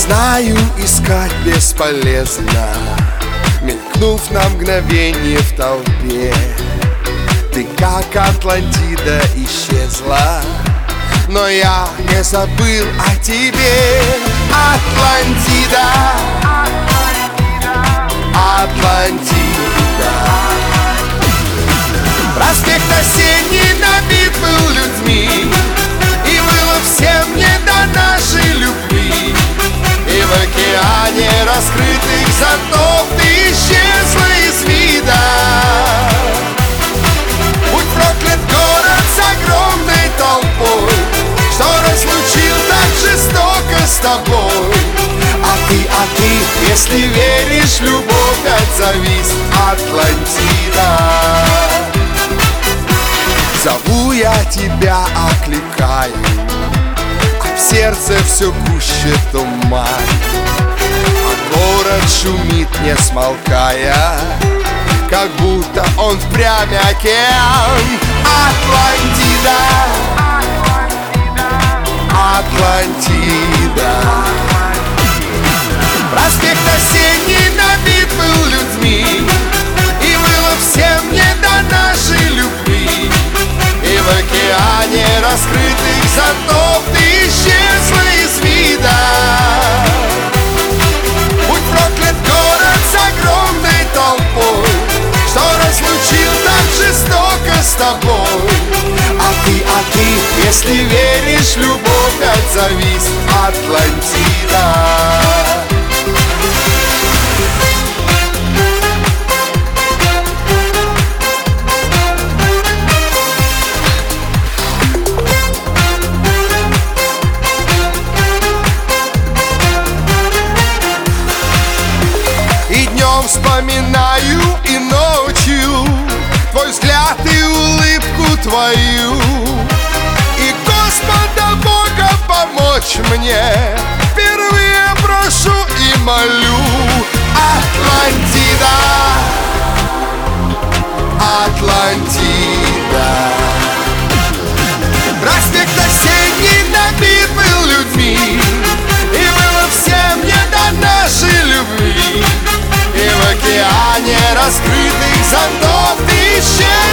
Знаю, искать бесполезно, мелькнув на мгновение в толпе. Ты как Атлантида исчезла, но я не забыл о тебе. Атлантида, Атлантида. Проспект осенний набит был людьми, и было всем не до нашей любви. И в океане раскрытых зонтов ты исчезла из вида. Будь проклят город с огромной толпой, что разлучил так жестоко с тобой. А ты, если веришь в любовь, отзовись, Атлантида. Зову я тебя, окликаю, а в сердце все гуще туман, а город шумит, не смолкая, как будто он впрямь океан. Атлантида, Атлантида. Проспект осенний набит был людьми, и было всем не до нашей любви. И в океане раскрытых зонтов ты исчезла из вида. Будь проклят город с огромной толпой, что разлучил так жестоко с тобой. А ты, если веришь в любовь, отзовись, Атлантида. Вспоминаю и ночью твой взгляд и улыбку твою, и Господа Бога помочь мне впервые прошу и молю. Атлантида, Атлантида. Проспект осенний набит был людьми, и было всем не до нашей любви. И в океане раскрытых зонтов ты исчез.